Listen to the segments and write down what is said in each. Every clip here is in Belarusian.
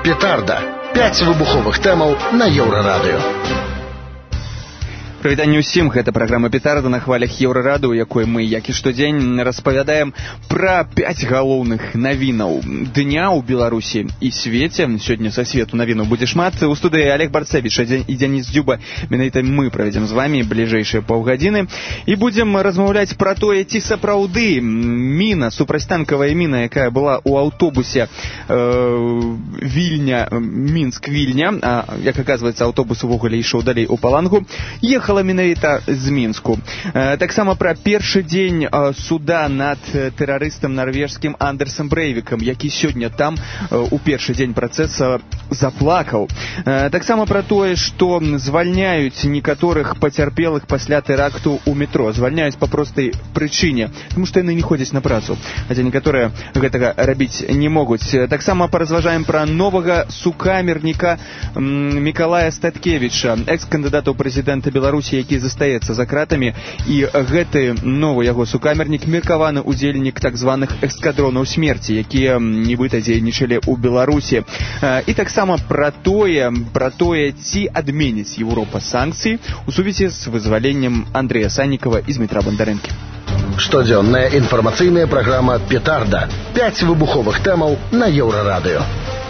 Петарда. 5 выбуховых тэмаў на Еўрарадыё. Прывітанне ўсім, гэта праграма «Петарда» на хвалях Еўрарадыё, у якой мы, як і штодзень, распавядаем пра 5 галоўных навінаў дня ў Беларусі і свеце. Сёння са свету навінаў будзе шмат. У студыі Олег Барцевіч і Дзяніс Дзюба. Менавіта мы правядзем з вамі бліжэйшыя паўгадзіны і будзем размаўляць пра тое, ці сапраўды міна, супрацьтанкавая міна, якая была ў аўтобусе Мінск-Вільня, а, як аказваецца, аўтобус увогуле ішоў далей у Палангу, ехала менавіта з Мінску. Таксама пра першы дзень суда над тэрарыстам нарвежскім Андерсам Брэйвікам, які сёння там у першы дзень працэса заплакаў. Таксама пра тое, што звальняюць некаторых пацярпелых пасля тэракту ў метро. Звальняюць па простай прычыне, тому што яны не ходзяць на працу, хаця некаторыя гэтага рабіць не могуць. Таксама паразважаем пра новага сукамерніка Мікалая Статкевіча, экс-кандыдата ў прэзідэнта Беларусі, які застаецца за кратамі, і гэты новы яго сукамернік меркаваны удзельнік так званых эскадронаў смерці, якія нібыта дзейнічалі ў Беларусі. І таксама пра тое, ці адменіць Еўропа санкцыі у сувязі з вызваленнем Андрэя Саннікава і Змітра Бандарэнкі. Штодзённая інфармацыйная праграма «Петарда». 5 выбуховых тэмаў на Еўрарадыё.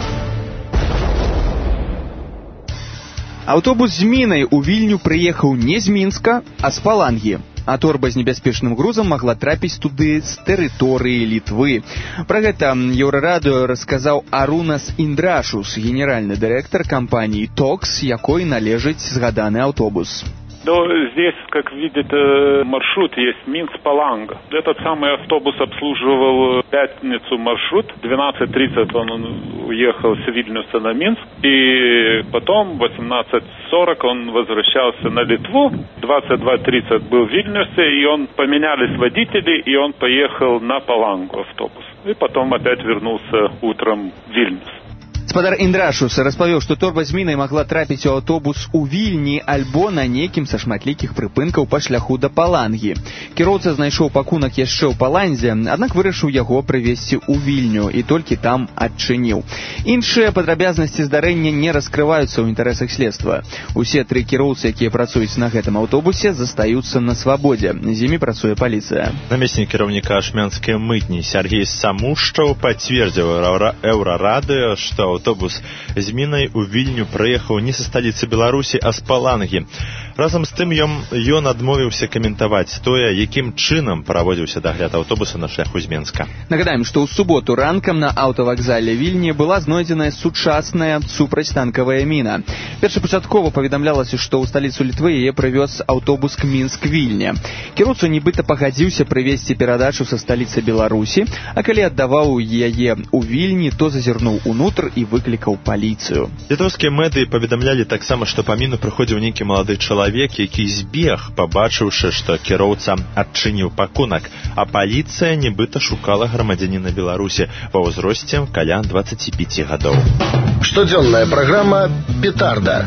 Аўтобус з мінай у Вільню прыехаў не з Мінска, а з Палангі. А торба з небяспечным грузам магла трапіць туды з тэрыторыі Літвы. Пра гэта Еўрарадыё расказаў Арунас Индрашус, генеральны дырэктар кампаніі «Токс», якой належыць згаданы аўтобус. Но здесь, как видит, маршрут есть Минск-Паланга. Этот самый автобус обслуживал пятницу маршрут. 12:30 он уехал с Вильнюса на Минск. И потом в 18:40 он возвращался на Литву. 22:30 был в Вильнюсе, и он поменялись водители, и он поехал на Палангу автобус. И потом опять вернулся утром в Вильнюс. Спадар Індрашус распавёў, што торба з мінай магла трапіць у аўтобус у Вільні альбо на нейкім са шматлікіх прыпынкаў па шляху да Палангі. Кіроўца знайшоў пакунак яшчэ ў Паландзе, аднак вырашыў яго прывезці ў Вільню і толькі там адчыніў. Іншыя падрабязнасці здарэння не раскрываюцца ў інтарэсах следства. Усе 3 кіроўцы, якія працуюць на гэтым аўтобусе, застаюцца на свабодзе. З імі працуе паліцыя. Намеснік кіраўніка ашмянскай мытні Сергей Самушчаў пацвердзіў Еўрарадыё, што аўтобус з мінай у Вільню прыехаў не са сталіцы Беларусі, а з Палангі. Разам з тым ён адмовіўся каментаваць тое, якім чынам праводзіўся дагляд аўтобуса на шляху з Мінска. Нагадаем, што ў суботу ранкам на аўтавакзале Вільні была знойдзеная сучасная супрацьтанкавая міна. Першапачаткова паведамлялася, што ў сталіцу Літвы яе прывёз аўтобус Мінск-Вільня. Кіроўца нібыта пагадзіўся прывезці перадачу са сталіцы Беларусі, а калі аддаваў яе ў Вільні, то зазірнуў унутр і выклікаў паліцыю. Літоўскія медыі паведамлялі таксама, што па міну прыходзіў нейкі малады чалавек, які збег, пабачыўшы, што кіроўца адчыніў пакунак, а паліцыя нібыта шукала грамадзяніна Беларусі ва ўзросце каля 25 гадоў. Штодзённая праграма «Петарда».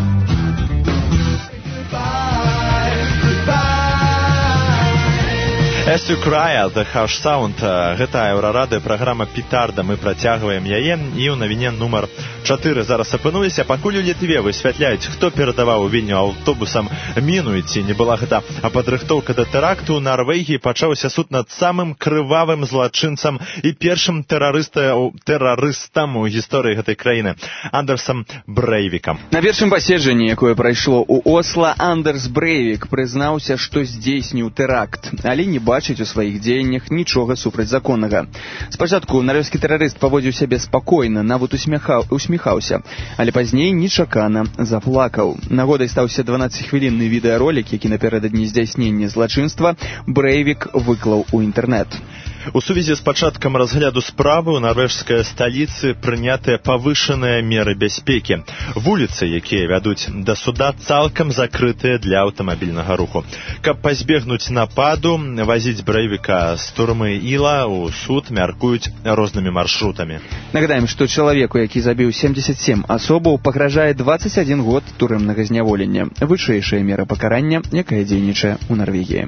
As you cry, the harsh sound. Гэта Еўрарадыё, праграма «Петарда». Мы працягваем яе, і ў навіне нумар 4 зараз апынуліся. Пакуль у Літве высвятляюць, хто перадаваў у Вільню аўтобусам міну, і ці не была гэта падрыхтоўка да тэракту, у Нарвегіі пачаўся суд над самым крывавым злачынцам і першым тэрарыстам у гісторыі гэтай краіны Андерсам Брэйвікам. На першым паседжанні, якое прайшло ў Осла, Андерс Брэйвік прызнаўся, што здзейсніў тэракт, але не бачыць у сваіх дзеяннях нічога супрацьзаконнага. Спачатку нарвежскі тэрарыст паводзіў сябе спакойна, нават усміхаўся, але пазней нечакана заплакаў. Нагодай стаўся 12-хвілінны відэаролік, які напярэдадні здзяйснення злачынства Брэйвік выклаў у інтэрнэт. У сувязі з пачаткам разгляду справы ў нарвежскай сталіцы прынятыя павышаныя меры бяспекі. Вуліцы, якія вядуць да суда, цалкам закрытыя для аўтамабільнага руху. Каб пазбегнуць нападу, вазіць Брэйвіка з турмы Іла ў суд мяркуюць рознымі маршрутамі. Нагадаем, што чалавеку, які забіў 77 асобаў, пагражае 21 год турэмнага зняволення. Вышэйшая мера пакарання, якая дзейнічае ў Нарвегіі.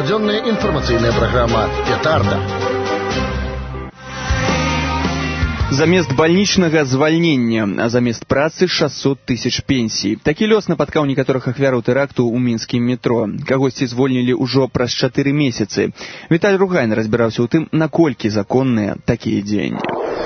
Штодзённая інфармацыйная праграма «Петарда». Замест бальнічнага звальнення, а замест працы 600 тысяч пенсій. Такі лёс напаткаў некаторых ахвяраў тэракту ў мінскім метро. Кагосьці звольнілі ўжо праз 4 месяцы. Віталь Ругайн разбіраўся ў тым, наколькі законныя такія дзеянні.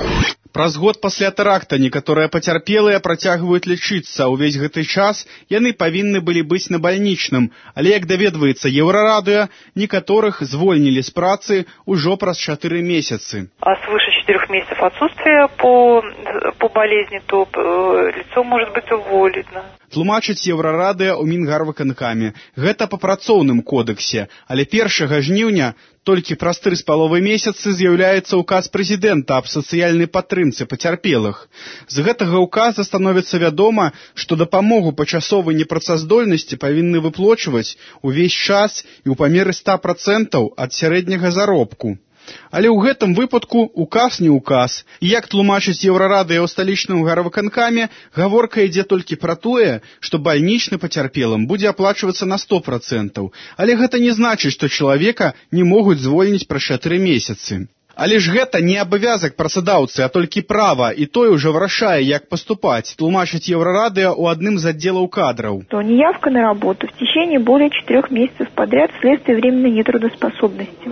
Праз год пасля тэракта некаторыя пацярпелыя працягваюць лечыцца. Увесь гэты час яны павінны былі быць на бальнічным, але, як даведваецца Еўрарадыё, некаторых звольнілі з працы ўжо праз 4 месяцы. А свыше 4 месяцев отсутствия по болезни, то лицо может быть уволено. Тлумачыць Еўрарадыё ў Мінгарвыканкаме. Гэта па працоўным кодексе, але 1 жніўня толькі праз 3,5 месяцы з'яўляецца ўказ прэзідэнта аб сацыяльнай падтрымцы пацярпелых. З гэтага ўказа становіцца вядома, што дапамогу пачасовай непрацаздольнасці павінны выплачваць увесь час і ў памеры 100% ад сярэдняга заробку. Але ў гэтым выпадку указ не указ. І як тлумачыць Еўрарадыё ў сталічным гарвыканкаме, гаворка ідзе толькі пра тое, што бальнічны пацярпелым будзе аплачвацца на 100%. Але гэта не значыць, што чалавека не могуць звольніць праз 4 месяцы. Але ж гэта не абавязак працадаўцы, а толькі права, і той уже вырашае, як паступаць, тлумачыць Еўрарадыё ў адным з аддзелаў кадраў. То неявка на работу в течение более 4 месяцев подряд вследствие временной нетрудоспособности.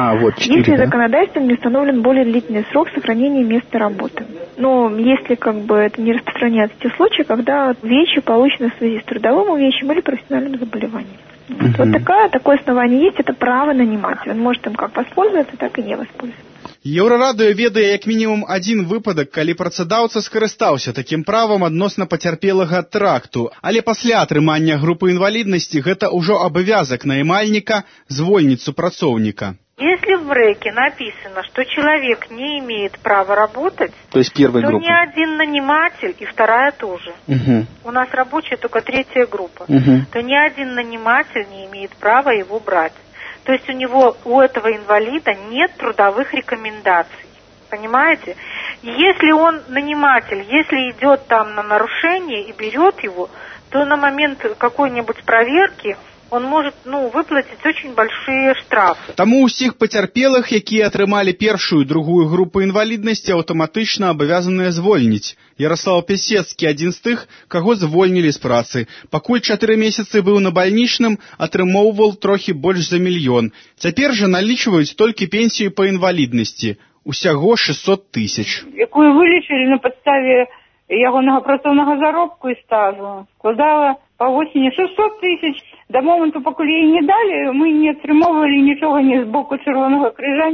Если законодательством не установлен более длительный срок сохранения места работы. Но если это не распространяется те случаи, когда увечья получены в связи с трудовым увечьем или профессиональным заболеванием. Вот такое основание есть, это право нанимателя. Он может им как воспользоваться, так и не воспользоваться. Еўрарадыё ведае як мінімум адзін выпадак, калі працадаўца скарыстаўся такім правам адносна пацярпелага ад тэракту. Але пасля атрымання групы інваліднасці гэта ўжо абавязак наймальніка звольніць супрацоўніка. Если в рэке написано, что человек не имеет права работать, то есть первая группа, ни один наниматель и вторая тоже. У нас рабочая только 3-я группа. То ни один наниматель не имеет права его брать. То есть у этого инвалида нет трудовых рекомендаций. Понимаете? Если он наниматель, если идет там на нарушение и берет его, то на момент какой-нибудь проверки он может, выплатить очень большие штрафы. Таму ўсіх пацярпелых, якія атрымалі першую і другую групу інваліднасці, аўтаматычна абавязаныя звольніць. Ярослав Песецкі адзін з тых, каго звольнілі з працы. Пакуль 4 месяцы быў на бальнічным, атрымоўваў трохі больш за 1 мільён. Цяпер жа налічваюць толькі пенсію па інваліднасці. Усяго 600 тысяч. Якую вылічылі на падставе ягонага працоўнага заробку і стажу, складала па осені 600 тысяч. До моменту, пакуль їй не дали, ми не атрымоўвалі нічога ні з боку Чырвонага крыжа,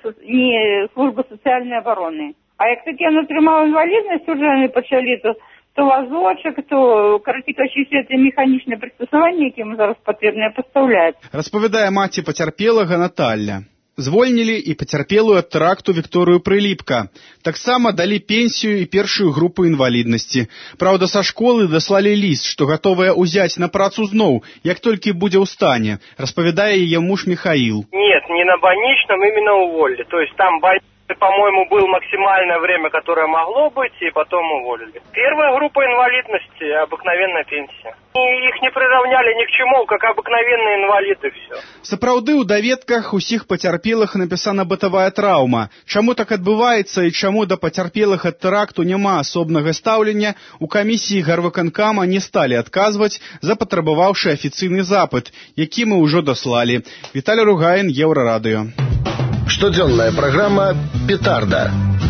ні службы сацыяльнай абароны. А як такі ён атрымаў інваліднасць, уже яны пачалі то вазочак, то карацікаючыя механічныя прыстасаванні, які мы зараз патрэбныя пастаўляць. Распавядае маці пацярпелага Наталья. Звольнілі і пацярпелую ад тэракту Вікторыю Прыліпка. Таксама далі пенсію і першую групу інваліднасці. Праўда, са школы даслалі ліст, што гатовыя ўзяць на працу зноў, як толькі будзе ў стане, распавядае яе муж Михаил. Нет, не на больничном, именно уволили. То есть там по-моему, было максимальное время, которое могло быть, и потом уволили. Первая группа инвалидности – обыкновенная пенсия. И их не приравняли ни к чему, как обыкновенные инвалиды, все. Сапраўды, у даведках усіх пацярпелых напісана бытавая траўма. Чаму так адбываецца і чаму да пацярпелых ад тэракту няма асобнага стаўлення, у камісіі гарвыканкама не сталі адказваць, запатрабаваўшы афіцыйны запыт, які мы ўжо даслалі. Віталь Ругайн, Еўрарадыё. Штодзённая праграма «Петарда».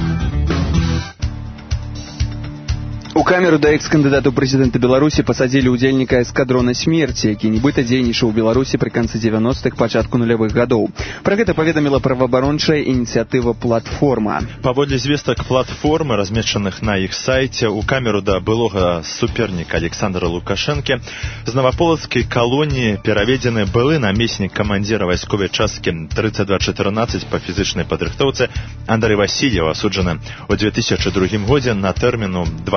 У камеру да экс-кандыдату прэзідэнта Беларусі пасадзілі ўдзельніка эскадрона смерці, які нібыта дзейнічаў у Беларусі пры канцы 90-х, пачатку нулявых гадоў. Пра гэта паведаміла праваабарончая ініцыятыва «Платформа». Паводле звестак платформы, размешчаных на іх сайце, у камеру да былога суперніка Александра Лукашэнкі з наваполацкай калоніі пераведзены былы намеснік камандзіра вайсковай часткі 3214 па фізычнай падрыхтоўцы Андрэй Васильев, асуджаны ў 2002 годзе на тэрміну 21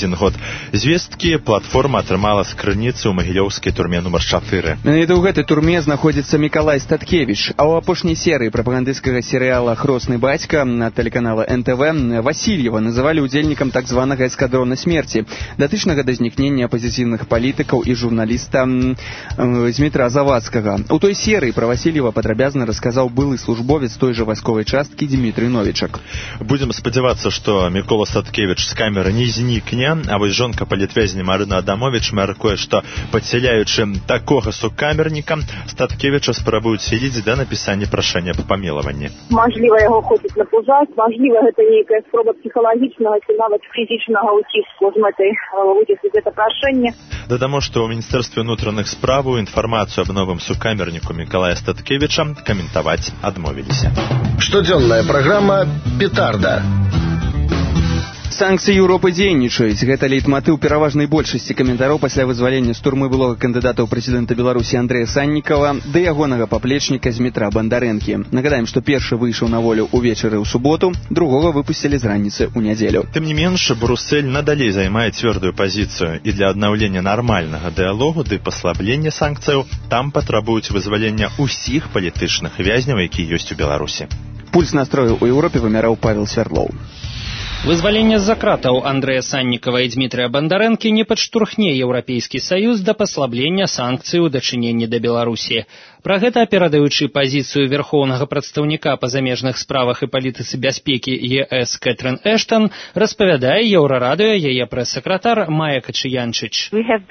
21 год. Звесткі платформа атрымала з крыніцы ў магілёўскай турме нумар 4. Менавіта ў гэтай турме знаходзіцца Мікалай Статкевіч, а ў апошняй серыі прапагандысцкага серыяла «Хросны бацька» на тэлеканала НТВ Васильева называлі удзельнікам так званага эскадрона смерці, датычнага да знікнення апазіцыйных палітыкаў і журналіста Змітра Завадскага. У той серыі пра Васильева падрабязна расказаў былы службовец той жа вайсковай часткі Дмітрый Новічак. Будзем спадзявацца, што Мікола Статкевіч з камеры не знікне, а вось жонка палітвязня Марына Адамовіч мяркуе, што падсяляючы такога сукамерніка, Статкевіча спрабуюць сіліць да напісання прашэння аб памілаванні. Мажліва, яго хочуць напужаць, мажліва, гэта нейкая спроба псіхалагічнага ці нават фізічнага ўціску з мэтай выцісніць гэта прашэнне. Дадамо, што ў Міністэрстве ўнутраных справаў інфармацыю аб новым сукамерніку Мікалая Статкевіча каментаваць адмовіліся. Штодзённая праграма «Петарда». Санкцыі Еўропы дзейнічаюць. Гэта лейтматыў пераважнай большасці каментараў пасля вызвалення з турмы былога кандыдата ў прэзідэнта Беларусі Андрэя Саннікава да ягонага паплечніка Змітра Бандарэнкі. Нагадаем, што першы выйшаў на волю ўвечары ў суботу, другога выпусцілі з раніцы ў нядзелю. Тым не менш, Брусэль надалей займае цвёрдую пазіцыю, і для аднаўлення нармальнага дыялогу ды паслаблення санкцыяў там патрабуюць вызвалення ўсіх палітычных вязняў, якія ёсць у Беларусі. Пульс настрою ў Еўропе вымяраў Павел Свярдлоў. Вызвалення з-за кратаў Андрэя Саннікава і Дмітрыя Бандарэнкі не падштурхне Еўрапейскі саюз да паслаблення санкцый у дачыненні да Беларусі. Пра гэта, перадаючы пазіцыю верхоўнага прадстаўніка па замежных справах і палітыцы бяспекі ЕС Кэтрын Эштан, распавядае Еўрарадыё яе прэс-сакратар Майя Качыянчыч.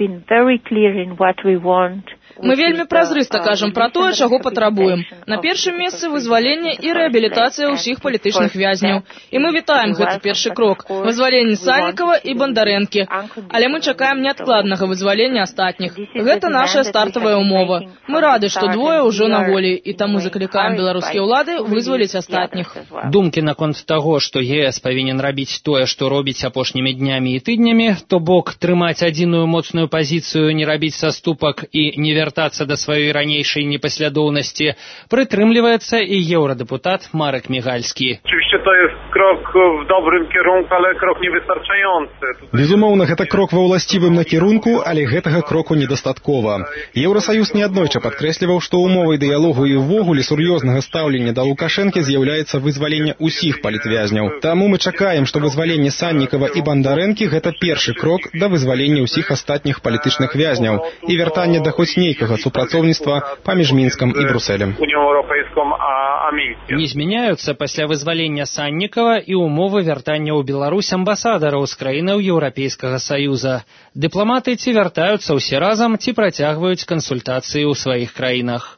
Мы вельмі празрыста кажам пра тое, чаго патрабуем. На першым месцы вызваленне і рэабілітацыя ўсіх палітычных вязняў. І мы вітаем гэты першы крок – вызваленне Саннікава і Бандарэнкі. Але мы чакаем неадкладнага вызвалення астатніх. Гэта наша стартавая ўмова. Мы рады, што двое ўжо на волі, і таму заклікаем беларускія ўлады вызваліць астатніх. Думкі наконт таго, што ЕС павінен рабіць тое, што робіць апошнімі днямі і тыднямі, то бок трымаць адзіную моцную пазіцыю, не рабіць саступак і не вяртацца да сваёй ранейшай непаслядоўнасці, прытрымліваецца і еўрадэпутат Марек Мігальскі. Oczywiście to jest krok w dobrym kierunku, ale krok niewystarczający. Безумоўна, гэта крок ва ўласцівым накірунку, але гэтага кроку недастаткова. Еўрасаюз неаднойчы падкрэсліваў, што умовай дыялогу і ўвогуле сур'ёзнага стаўлення да Лукашэнкі з'яўляецца вызваленне ўсіх палітвязняў. Таму мы чакаем, што вызваленне Саннікава і Бандарэнкі гэта першы крок да вызвалення ўсіх астатніх палітычных вязняў і вяртання да хоць нейкага супрацоўніцтва паміж Мінскам і Брусэлем. Не змяняюцца пасля вызвалення Саннікава і умовы вяртання ў Беларусь амбасадараў з краінаў Еўрапейскага Саюза. Дыпламаты ці вяртаюцца ўсе разам, ці працягваюць кансультацыі ў сваіх краінах.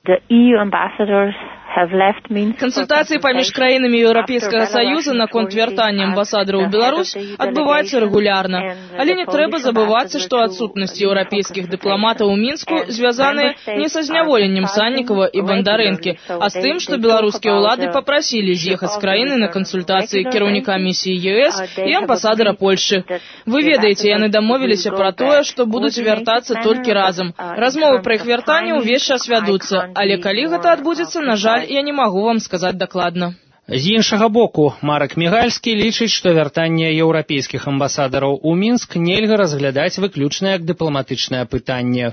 Кансультацыі паміж краінамі Еўрапейскага Саюза наконт вяртання амбасадараў у Беларусь адбываюцца рэгулярна. Але не трэба забывацца, што адсутнасць еўрапейскіх дыпламатаў у Мінску звязаны не са зняволеннем Саннікава і Бандарэнкі, а з тым, што беларускія ўлады папрасілі з'ехаць з краіны на кансультацыі кіраўніка місіі ЕС і амбасадара Польшы. Вы ведаеце, яны дамовіліся пра тое, што будуць вяртацца толькі разам. Размовы пра іх вяртанне ўвесь час вядуцца, але калі гэта адбудзецца, на жаль, я не магу вам сказаць дакладна. З іншага боку, Марек Мігальскі лічыць, што вяртанне еўрапейскіх амбасадараў у Мінск нельга разглядаць выключна як дыпламатычнае пытанне.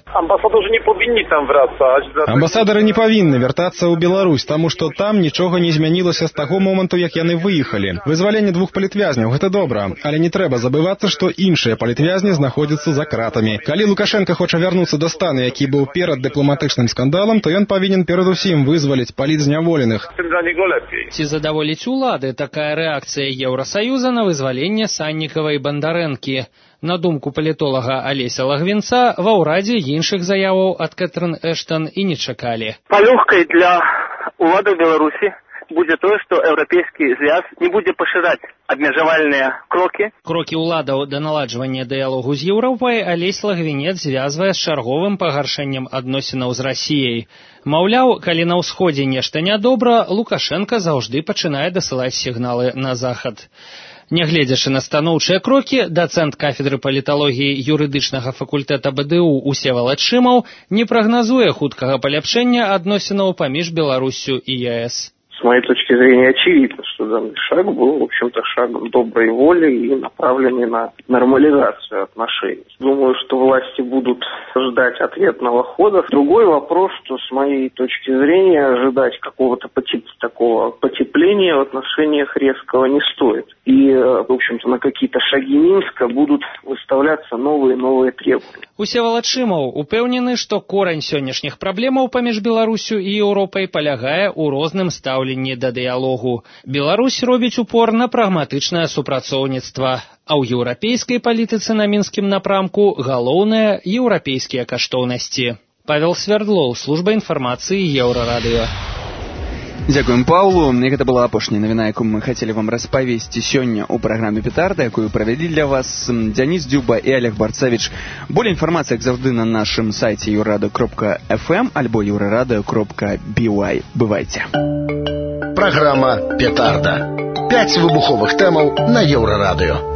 Амбасадары не павінны вяртацца ў Беларусь, таму што там нічога не змянілася з таго моманту, як яны выехалі. Вызваленне двух палітвязняў – гэта добра, але не трэба забывацца, што іншыя палітвязні знаходзяцца за кратамі. Калі Лукашенко хоча вярнуцца да стану, які быў перад дыпламатычным скандалам, то ён павінен перадусім вызваліць палітзняволеных. Задаволіць улады такая рэакцыя Еўрасаюза на вызваленне Саннікава і Бандарэнкі. На думку палітолага Алеся Лагвінца, ва ўрадзе іншых заяваў ад Кэтрын Эштан і не чакалі. Палёгкай для уладаў Беларусі будзе тое, што еўрапейскі звяз не будзе пашыраць абмежавальныя крокі. Крокі ўладаў да наладжвання дыялогу з Еўропай Алесь Лагвінец звязвае з чарговым пагаршэннем адносінаў з Расіяй. Маўляў, калі на ўсходзе нешта нядобра, Лукашенка заўжды пачынае дасылаць сігналы на захад. Нягледзячы на станоўчыя крокі, дацэнт кафедры паліталогіі юрыдычнага факультэта БДУ Усевалад Шымаў не прагназуе хуткага паляпшэння адносінаў паміж Беларуссю і ЕС. С моей точки зрения, очевидно, что данный шаг был, в общем-то, шагом доброй воли и направленный на нормализацию отношений. Думаю, что власти будут ждать ответного хода. Другой вопрос, что с моей точки зрения ожидать какого-то такого потепления в отношениях резкого не стоит. И, в общем-то, на какие-то шаги Минска будут выставляться новые требования. Усевалад Шымаў упэўнены, што корань сённяшніх праблемаў паміж Беларусю і Еўропай палягае ў розным стаўленні да дыялогу. Беларусь робіць упор на прагматычнае супрацоўніцтва, а ў еўрапейскай палітыцы на мінскім напрамку галоўнае еўрапейскія каштоўнасці. Павел Свердлоў, служба інфармацыі Еўрарадыё. Дзякуем Паўлу. І гэта была апошняя навіна, якую мы хацелі вам распавесці сёння ў праграме «Петарда», якую правялі для вас Дзяніс Дзюба і Олег Барцавіч. Болей інфармацыі, як заўжды, на нашым сайце euradio.fm альбо euradio.by. Бывайце. Праграма «Петарда». 5 выбуховых тэмаў на Еўрарадыё.